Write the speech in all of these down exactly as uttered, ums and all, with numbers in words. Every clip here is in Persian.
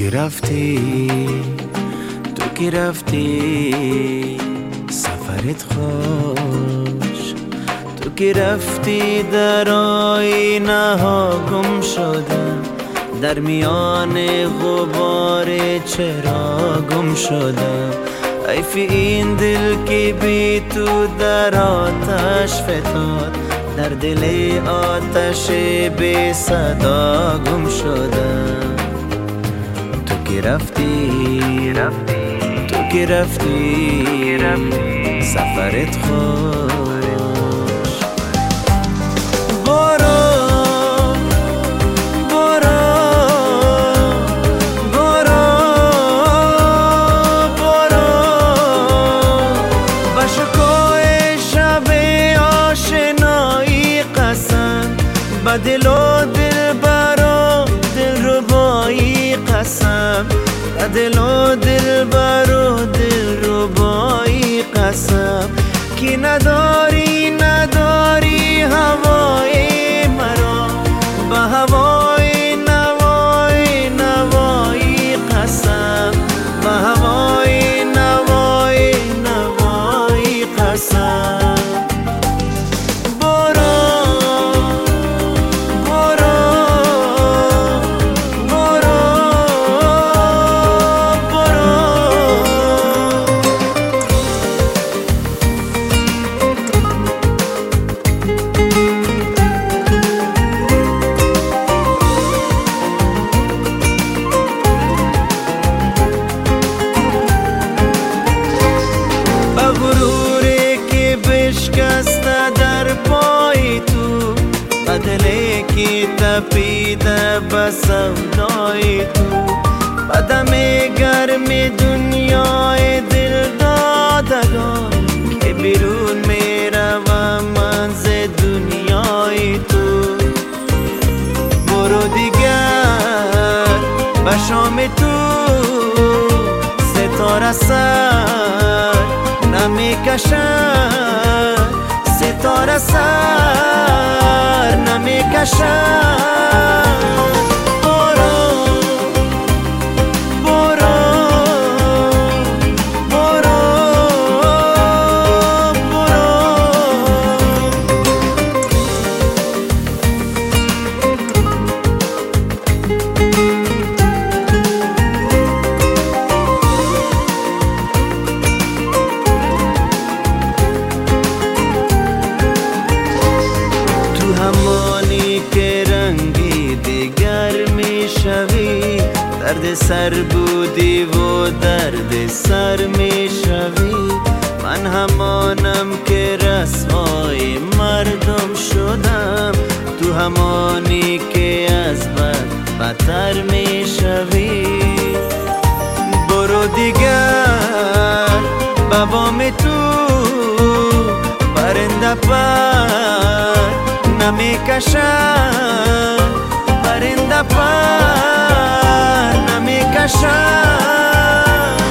که رفتی، تو که رفتی سفرت خوش. تو که رفتی در آینه ها گم شدم، در میان غبار چرا گم شدم. حیف این دل که بی تو در آتش فتاد، در دل آتش بی صدا گم شدم. تو که رفتی، تو که رفتی سفرت خوش. با دل و دل برا دل ربایی قسم، با دل و دل برا دل ربایی قسم، که نداری نداری هوای مرا، با هوای نوای نوایی قسم، با هوای نوای نوایی قسم. در پای تو بدلی که تپیده به سودای تو، بدم گرم دنیای دل دادگان که بیرون میروم من ز دنیای تو. برو دیگر به شام تو ستاره سر نمیکشد، ستاره سر نمیکشد. همانی که رنگی دیگر می شوی، درد سر بودی و درد سر می شوی. من همانم که رسوای مردم شدم، تو همانی که از بد بدتر می شوی. برو دیگر بابام تو پرنده پر نمیکشد، پرنده پر نمیکشد.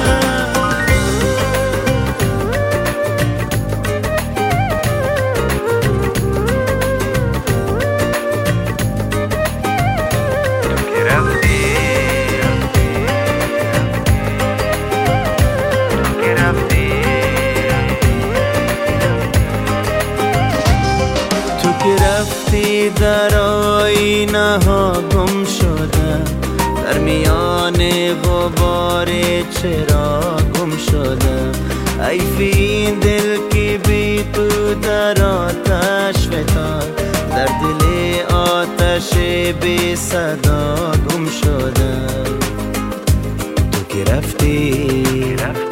رفتی در آینه ها گم شدم، در میان غبار چرا گم شدم. حیف این دل که بی تو در آتش فتاد، در دل آتش بی صدا گم شدم. تو که رفتی